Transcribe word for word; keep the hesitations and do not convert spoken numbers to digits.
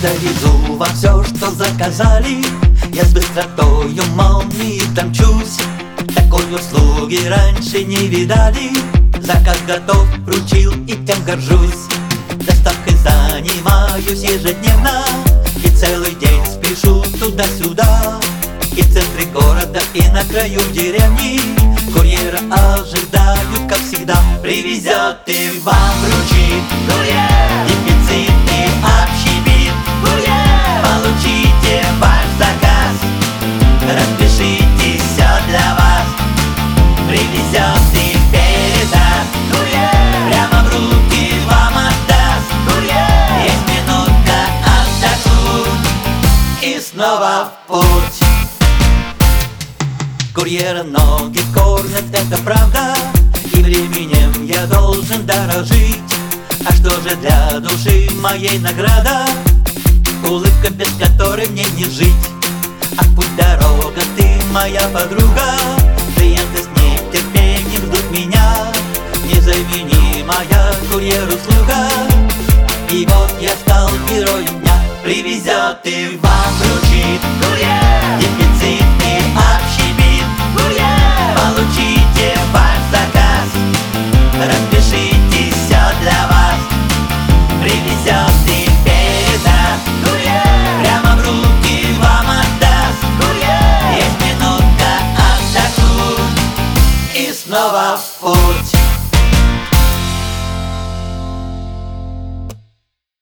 довезу вам все, что заказали. Я с быстротою молнии домчусь. Такой услуги раньше не видали. Заказ готов, вручил и тем горжусь. Доставкой занимаюсь ежедневно, и целый день спешу туда-сюда. И в центре города, и на краю деревни курьера ожидают, как всегда. Привезет и вам вручит курьер дефицит и общепит. Курьер! Получите ваш заказ, распишитесь, все для вас. Привезет и передаст. Курьер! Прямо в руки вам отдаст. Курьер! Есть минутка отдохнуть и снова в путь. Курьера ноги кормят, это правда, и временем я должен дорожить. А что же для души моей награда? Улыбка, без которой мне не жить. А путь дорога, ты моя подруга. Клиенты с нетерпением ждут меня. Незаменимая курьер-услуга. И вот я стал героем дня. Привезет и вам вручит курьер дефицит и общепит. Курьер! Получите ваш заказ, распишитесь, все для вас. Привезет и передаст. Курьер! Прямо в руки вам отдаст. Курьер! Есть минутка отдохнуть и снова в путь.